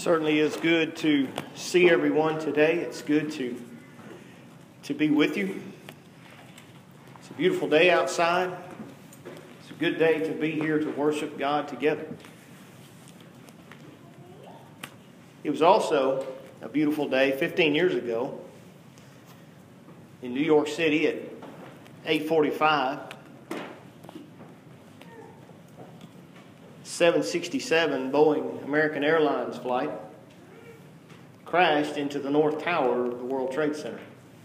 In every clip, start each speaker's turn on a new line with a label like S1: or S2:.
S1: Certainly is good to see everyone today. It's good to be with you. It's a beautiful day outside. It's a good day to be here to worship God together. It was also a beautiful day 15 years ago in New York City at 8:45. 767 Boeing American Airlines flight crashed into the North Tower of the World Trade Center.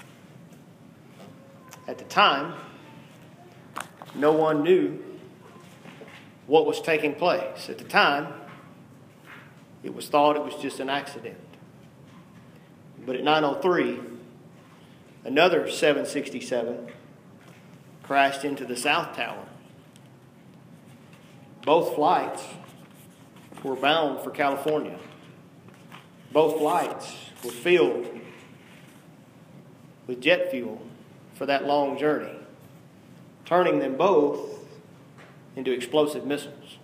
S1: At the time, no one knew what was taking place. At the time, it was thought it was just an accident. But at 9:03, another 767 crashed into the South Tower. Both flights were bound for California. Both flights were filled with jet fuel for that long journey, turning them both into explosive missiles.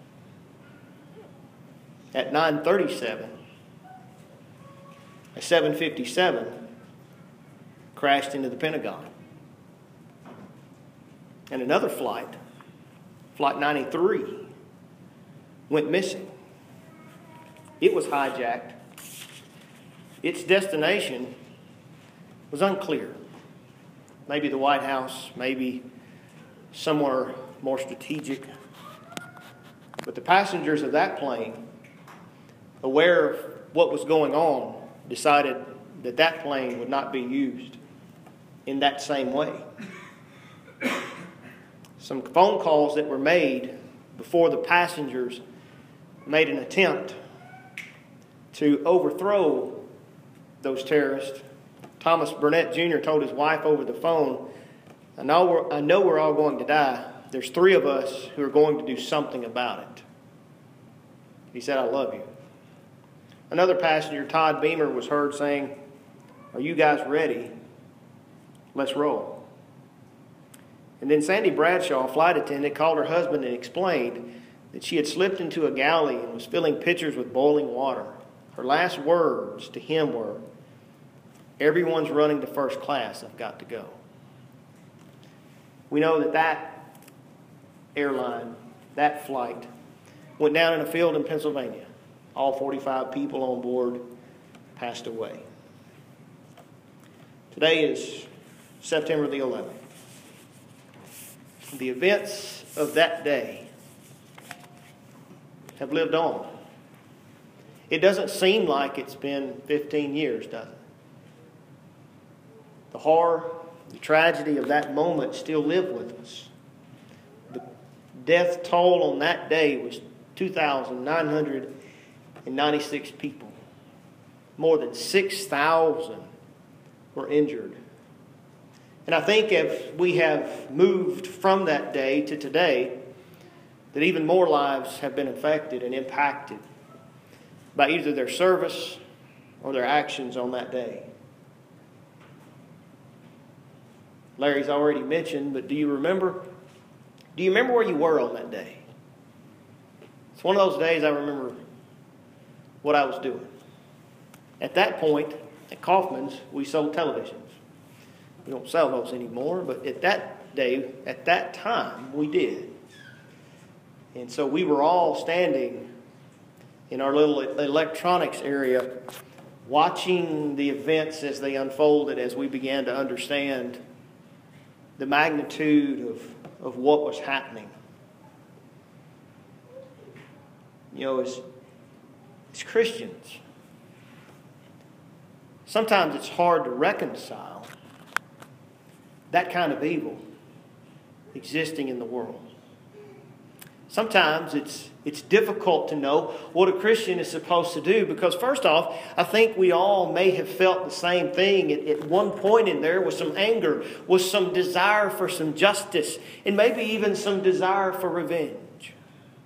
S1: At 9:37, a 757 crashed into the Pentagon. And another flight, Flight 93, went missing. It was hijacked. Its destination was unclear. Maybe the White House, maybe somewhere more strategic. But the passengers of that plane, aware of what was going on, decided that that plane would not be used in that same way. Some phone calls that were made before the passengers made an attempt to overthrow those terrorists. Thomas Burnett Jr. told his wife over the phone, I know we're all going to die. There's 3 of us who are going to do something about it. He said, I love you. Another passenger, Todd Beamer, was heard saying, are you guys ready? Let's roll. And then Sandy Bradshaw, flight attendant, called her husband and explained that she had slipped into a galley and was filling pitchers with boiling water. Her last words to him were, everyone's running to first class, I've got to go. We know that airline, that flight, went down in a field in Pennsylvania. All 45 people on board passed away. Today is September the 11th. The events of that day have lived on. It doesn't seem like it's been 15 years, does it? The horror, the tragedy of that moment still live with us. The death toll on that day was 2,996 people. More than 6,000 were injured. And I think as we have moved from that day to today, that even more lives have been affected and impacted by either their service or their actions on that day. Larry's already mentioned, but do you remember where you were on that day? It's one of those days I remember what I was doing. At that point, at Kaufman's, we sold televisions. We don't sell those anymore, but at that day, at that time, we did. And so we were all standing in our little electronics area, watching the events as they unfolded, as we began to understand the magnitude of what was happening. You know, as Christians, sometimes it's hard to reconcile that kind of evil existing in the world. Sometimes it's difficult to know what a Christian is supposed to do because, first off, I think we all may have felt the same thing at one point in there, with some anger, with some desire for some justice, and maybe even some desire for revenge.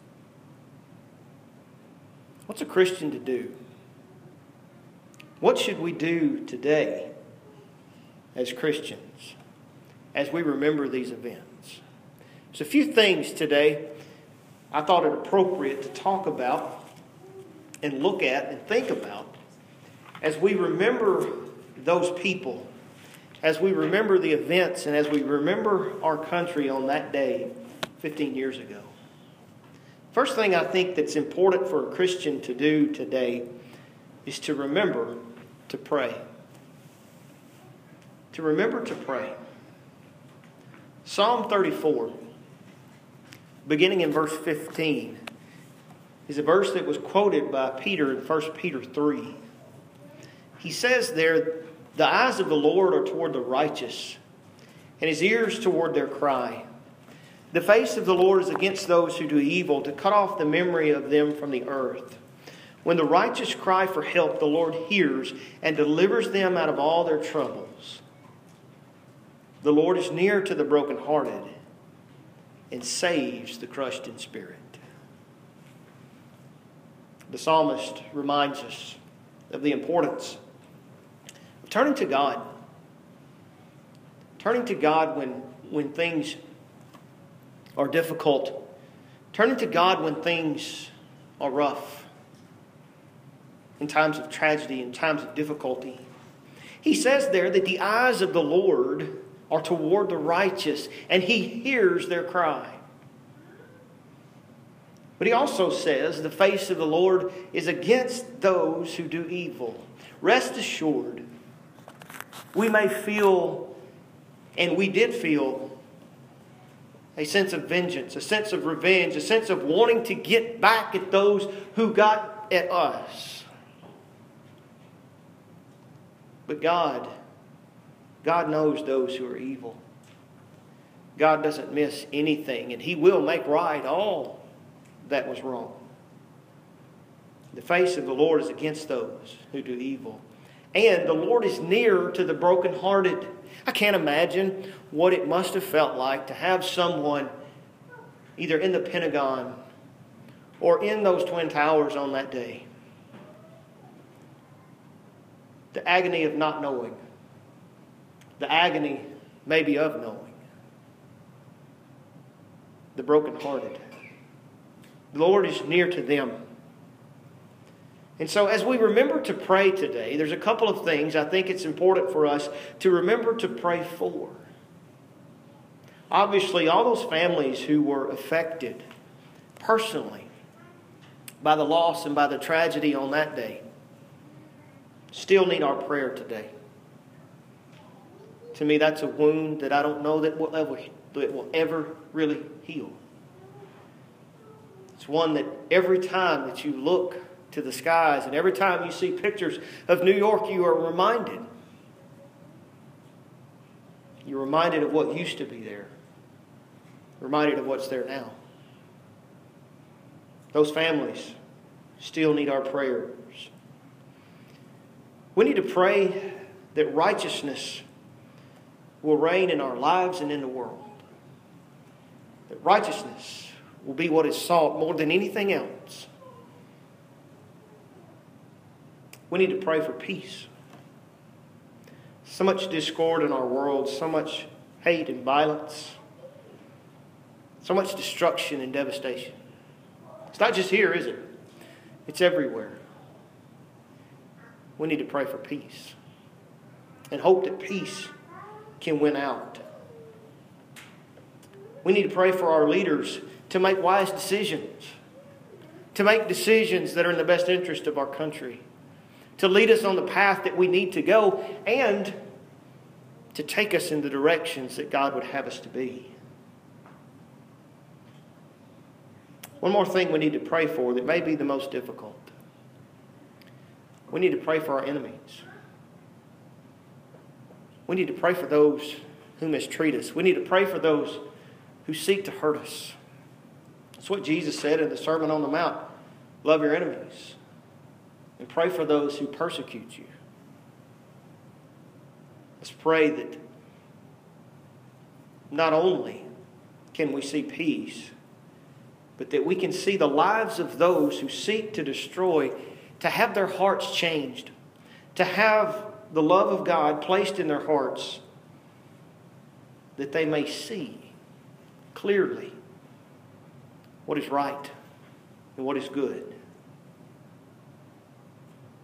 S1: What's a Christian to do? What should we do today as Christians as we remember these events? There's a few things today I thought it appropriate to talk about and look at and think about as we remember those people, as we remember the events, and as we remember our country on that day 15 years ago. First thing I think that's important for a Christian to do today is to remember to pray. To remember to pray. Psalm 34, beginning in verse 15, is a verse that was quoted by Peter in 1 Peter 3. He says there, "The eyes of the Lord are toward the righteous, and His ears toward their cry. The face of the Lord is against those who do evil, to cut off the memory of them from the earth. When the righteous cry for help, the Lord hears and delivers them out of all their troubles. The Lord is near to the brokenhearted and saves the crushed in spirit." The psalmist reminds us of the importance of turning to God. Turning to God when things are difficult. Turning to God when things are rough. In times of tragedy, in times of difficulty. He says there that the eyes of the Lord are toward the righteous, and He hears their cry. But He also says the face of the Lord is against those who do evil. Rest assured, we may feel, and we did feel, a sense of vengeance, a sense of revenge, a sense of wanting to get back at those who got at us. But God knows those who are evil. God doesn't miss anything, and He will make right all that was wrong. The face of the Lord is against those who do evil. And the Lord is near to the brokenhearted. I can't imagine what it must have felt like to have someone either in the Pentagon or in those Twin Towers on that day. The agony of not knowing. The agony maybe of knowing. The brokenhearted. The Lord is near to them. And so as we remember to pray today, there's a couple of things I think it's important for us to remember to pray for. Obviously, all those families who were affected personally by the loss and by the tragedy on that day still need our prayer today. To me, that's a wound that I don't know that will ever really heal. It's one that every time that you look to the skies and every time you see pictures of New York, you are reminded. You're reminded of what used to be there. Reminded of what's there now. Those families still need our prayers. We need to pray that righteousness will reign in our lives and in the world. That righteousness will be what is sought more than anything else. We need to pray for peace. So much discord in our world, so much hate and violence, so much destruction and devastation. It's not just here, is it? It's everywhere. We need to pray for peace and hope that peace can win out. We need to pray for our leaders to make wise decisions, to make decisions that are in the best interest of our country, to lead us on the path that we need to go, and to take us in the directions that God would have us to be. One more thing we need to pray for that may be the most difficult. We need to pray for our enemies. We need to pray for those who mistreat us. We need to pray for those who seek to hurt us. That's what Jesus said in the Sermon on the Mount. Love your enemies and pray for those who persecute you. Let's pray that not only can we see peace, but that we can see the lives of those who seek to destroy, to have their hearts changed, to have the love of God placed in their hearts, that they may see clearly what is right and what is good.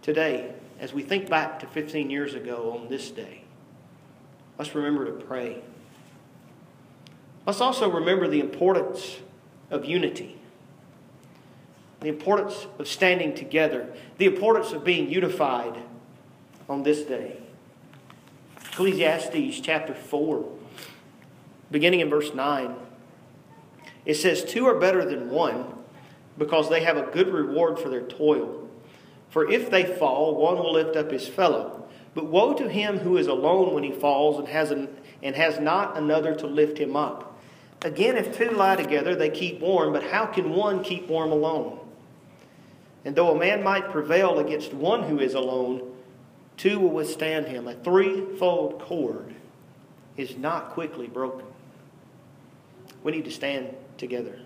S1: today, as we think back to 15 years ago on this day, let's remember to pray. Let's also remember the importance of unity, the importance of standing together, the importance of being unified on this day. Ecclesiastes chapter 4, beginning in verse 9, it says, "Two are better than one, because they have a good reward for their toil. For if they fall, one will lift up his fellow. But woe to him who is alone when he falls and has not another to lift him up. Again, if two lie together, they keep warm, but how can one keep warm alone? And though a man might prevail against one who is alone, two will withstand him. A threefold cord is not quickly broken." We need to stand together.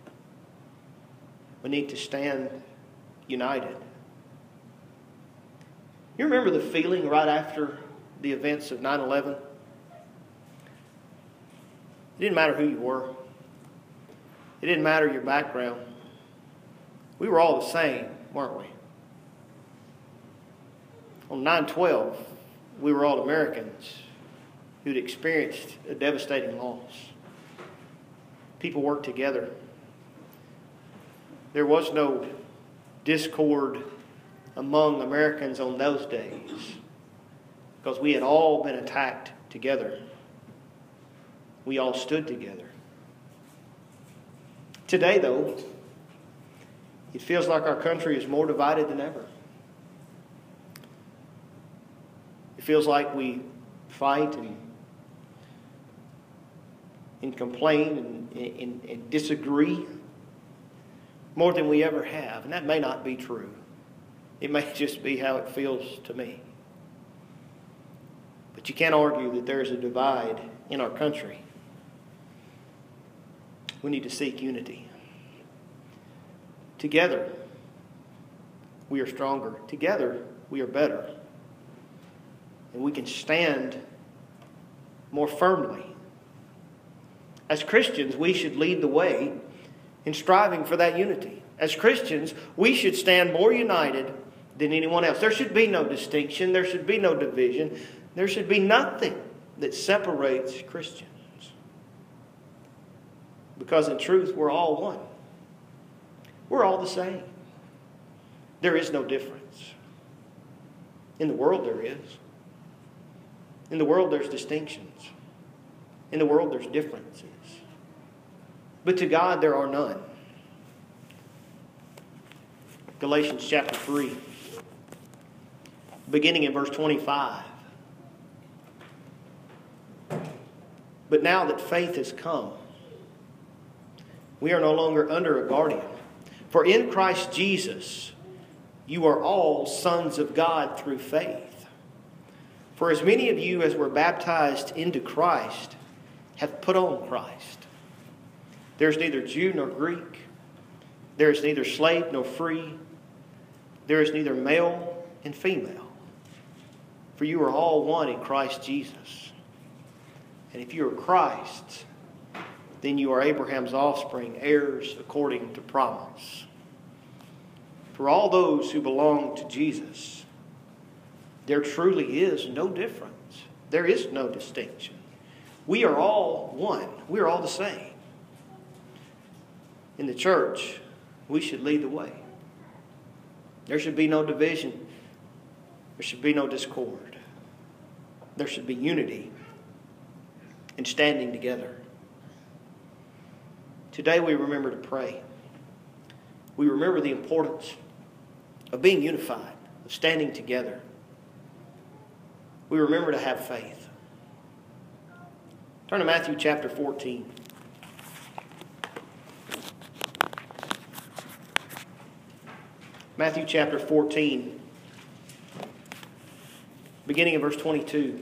S1: We need to stand united. You remember the feeling right after the events of 9/11? It didn't matter who you were. It didn't matter your background. We were all the same, weren't we? On 9/12, we were all Americans who'd experienced a devastating loss. People worked together. There was no discord among Americans on those days because we had all been attacked together. We all stood together. Today, though, it feels like our country is more divided than ever. It feels like we fight and complain and disagree more than we ever have. And that may not be true. It may just be how it feels to me. But you can't argue that there is a divide in our country. We need to seek unity. Together, we are stronger. Together, we are better. And we can stand more firmly. As Christians, we should lead the way in striving for that unity. As Christians, we should stand more united than anyone else. There should be no distinction. There should be no division. There should be nothing that separates Christians. Because in truth, we're all one. We're all the same. There is no difference. In the world, there is. In the world, there's distinctions. In the world, there's differences. But to God, there are none. Galatians chapter 3, beginning in verse 25. "But now that faith has come, we are no longer under a guardian. For in Christ Jesus, you are all sons of God through faith. For as many of you as were baptized into Christ have put on Christ. There is neither Jew nor Greek. There is neither slave nor free. There is neither male and female. For you are all one in Christ Jesus. And if you are Christ's, then you are Abraham's offspring, heirs according to promise. For all those who belong to Jesus, there truly is no difference. There is no distinction. We are all one. We are all the same. In the church, we should lead the way. There should be no division. There should be no discord. There should be unity and standing together. Today we remember to pray. We remember the importance of being unified, of standing together. We remember to have faith. Turn to Matthew chapter 14. Matthew chapter 14, beginning in verse 22.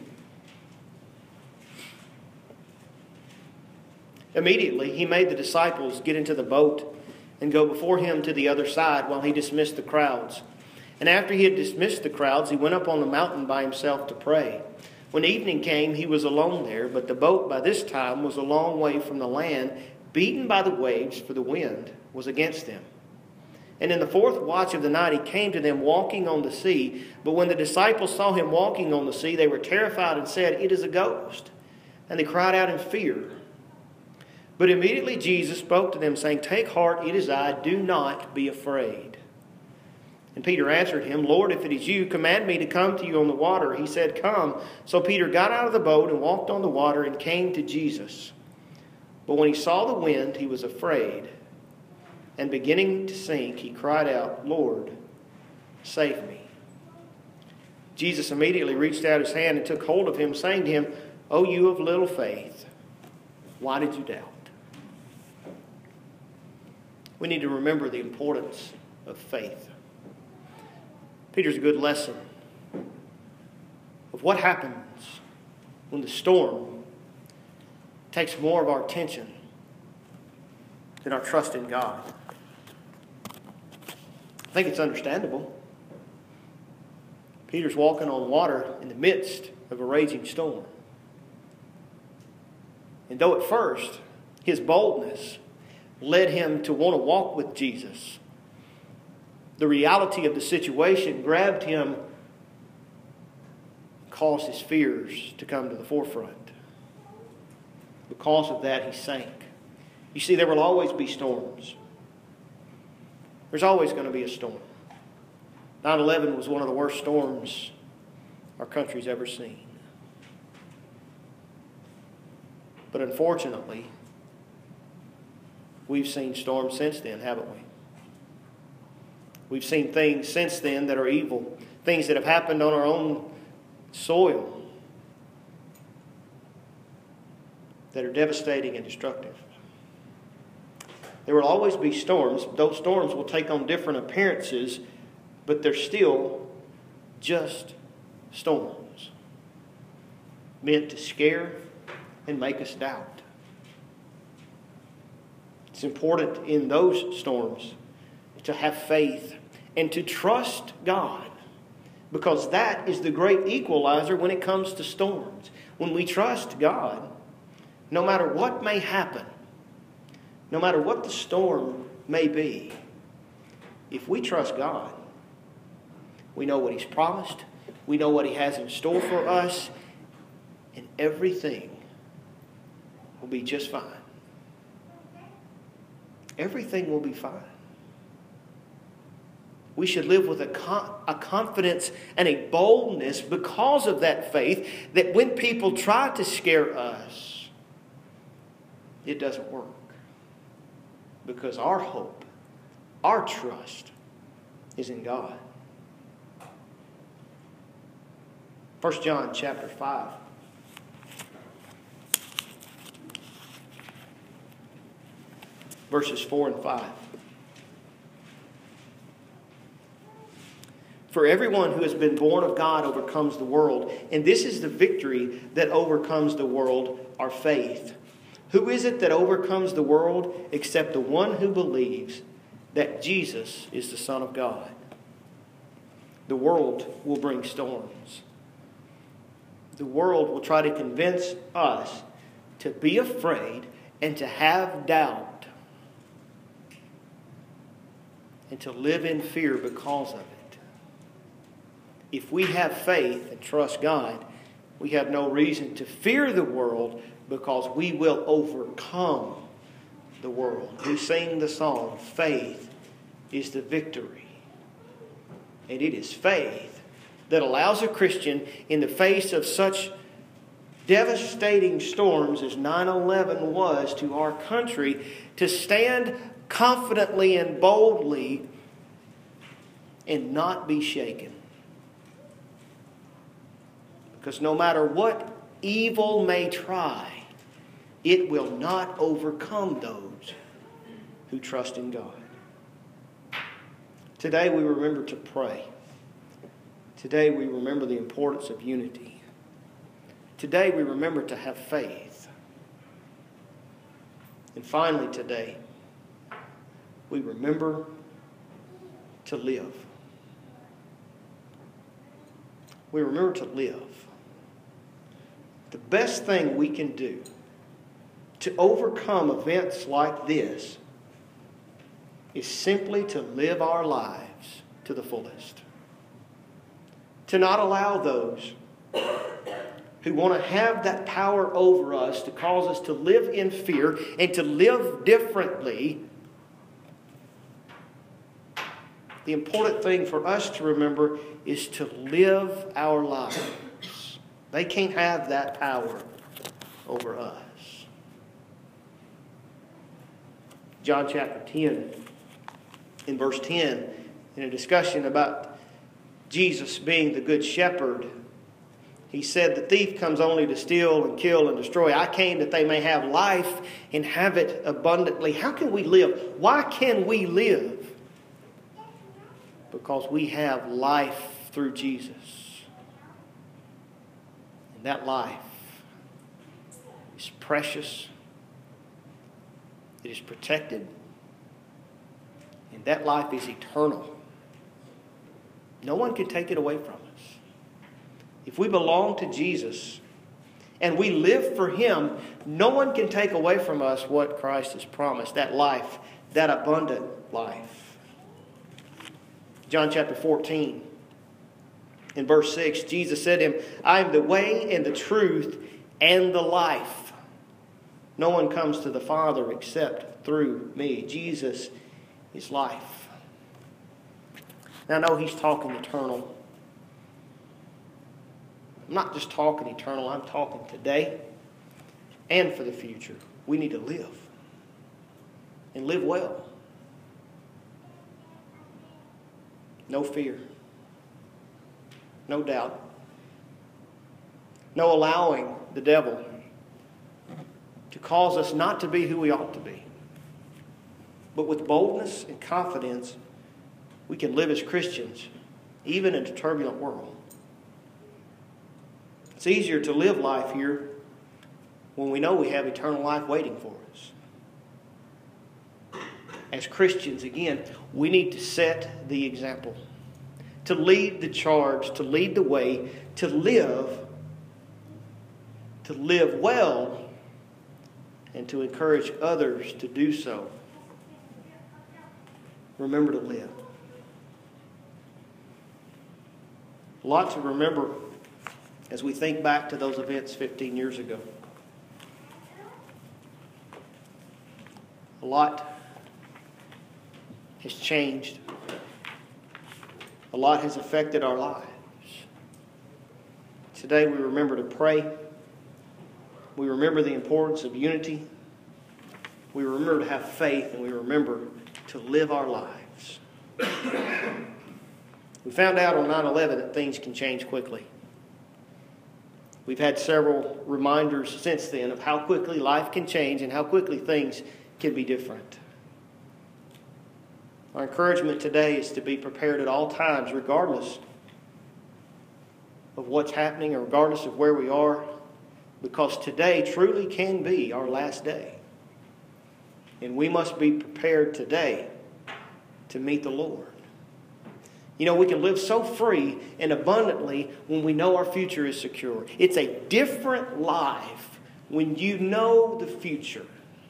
S1: Immediately he made the disciples get into the boat and go before him to the other side while he dismissed the crowds. And after he had dismissed the crowds, he went up on the mountain by himself to pray. When evening came, he was alone there, but the boat by this time was a long way from the land, beaten by the waves, for the wind was against them. And in the fourth watch of the night he came to them walking on the sea. But when the disciples saw him walking on the sea, they were terrified and said, "It is a ghost." And they cried out in fear. But immediately Jesus spoke to them, saying, "Take heart, it is I, do not be afraid." And Peter answered him, "Lord, if it is you, command me to come to you on the water." He said, "Come." So Peter got out of the boat and walked on the water and came to Jesus. But when he saw the wind, he was afraid. And beginning to sink, he cried out, "Lord, save me." Jesus immediately reached out his hand and took hold of him, saying to him, "O you of little faith, why did you doubt?" We need to remember the importance of faith. Peter's a good lesson of what happens when the storm takes more of our attention than our trust in God. I think it's understandable. Peter's walking on water in the midst of a raging storm. And though at first his boldness led him to want to walk with Jesus, the reality of the situation grabbed him, caused his fears to come to the forefront. Because of that, he sank. You see, there will always be storms. There's always going to be a storm. 9/11 was one of the worst storms our country's ever seen. But unfortunately, we've seen storms since then, haven't we? We've seen things since then that are evil, things that have happened on our own soil that are devastating and destructive. There will always be storms. Those storms will take on different appearances, but they're still just storms, meant to scare and make us doubt. It's important in those storms to have faith and to trust God, because that is the great equalizer when it comes to storms. When we trust God, no matter what may happen, no matter what the storm may be, if we trust God, we know what He's promised, we know what He has in store for us, and everything will be just fine. Everything will be fine. We should live with a confidence and a boldness because of that faith, that when people try to scare us, it doesn't work. Because our hope, our trust is in God. 1 John chapter 5. Verses 4 and 5. For everyone who has been born of God overcomes the world. And this is the victory that overcomes the world, our faith. Who is it that overcomes the world except the one who believes that Jesus is the Son of God? The world will bring storms. The world will try to convince us to be afraid and to have doubt and to live in fear because of it. If we have faith and trust God, we have no reason to fear the world, because we will overcome the world. We sing the song, "Faith is the victory." And it is faith that allows a Christian, in the face of such devastating storms as 9/11 was to our country, to stand confidently and boldly and not be shaken. Because no matter what evil may try, it will not overcome those who trust in God. Today we remember to pray. Today we remember the importance of unity. Today we remember to have faith. And finally today, we remember to live. We remember to live. The best thing we can do to overcome events like this is simply to live our lives to the fullest. To not allow those who want to have that power over us to cause us to live in fear and to live differently. The important thing for us to remember is to live our lives. They can't have that power over us. John chapter 10, in verse 10, in a discussion about Jesus being the good shepherd, he said, "The thief comes only to steal and kill and destroy. I came that they may have life and have it abundantly." How can we live? Why can we live? Because we have life through Jesus. And that life is precious. It is protected. And that life is eternal. No one can take it away from us. If we belong to Jesus and we live for Him, no one can take away from us what Christ has promised, that life, that abundant life. John chapter 14, in verse 6, Jesus said to him, "I am the way and the truth and the life. No one comes to the Father except through me." Jesus is life. Now I know He's talking eternal. I'm not just talking eternal, I'm talking today and for the future. We need to live and live well. No fear. No doubt. No allowing the devil to cause us not to be who we ought to be. But with boldness and confidence, we can live as Christians, even in a turbulent world. It's easier to live life here when we know we have eternal life waiting for us. As Christians, again, we need to set the example, to lead the charge, to lead the way, to live well, and to encourage others to do so. Remember to live. A lot to remember as we think back to those events 15 years ago. A lot has changed. A lot has affected our lives. Today we remember to pray. We remember the importance of unity. We remember to have faith, and we remember to live our lives. We found out on 9/11 that things can change quickly. We've had several reminders since then of how quickly life can change and how quickly things can be different. Our encouragement today is to be prepared at all times, regardless of what's happening or regardless of where we are, because today truly can be our last day. And we must be prepared today to meet the Lord. You know, we can live so free and abundantly when we know our future is secure. It's a different life when you know the future.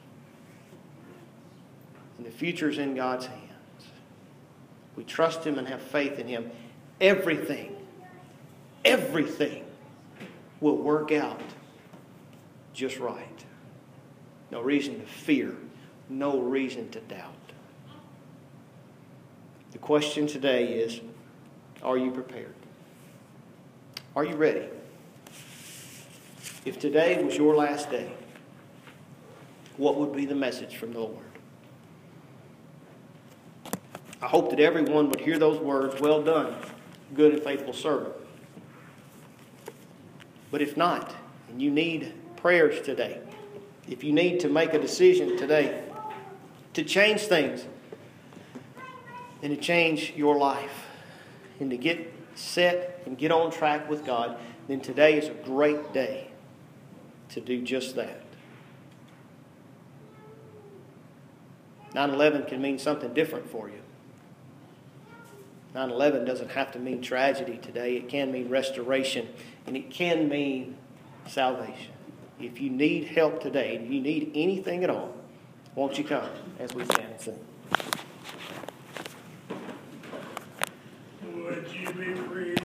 S1: And the future is in God's hands. We trust Him and have faith in Him. Everything will work out just right. No reason to fear. No reason to doubt. The question today is, are you prepared? Are you ready? If today was your last day, what would be the message from the Lord? I hope that everyone would hear those words, "Well done, good and faithful servant." But if not, and you need prayers today, if you need to make a decision today to change things and to change your life and to get set and get on track with God, then today is a great day to do just that. 9/11 can mean something different for you. 9/11 doesn't have to mean tragedy today. It can mean restoration, and it can mean salvation. If you need help today, and you need anything at all, won't you come as we stand and sing?
S2: that you be free.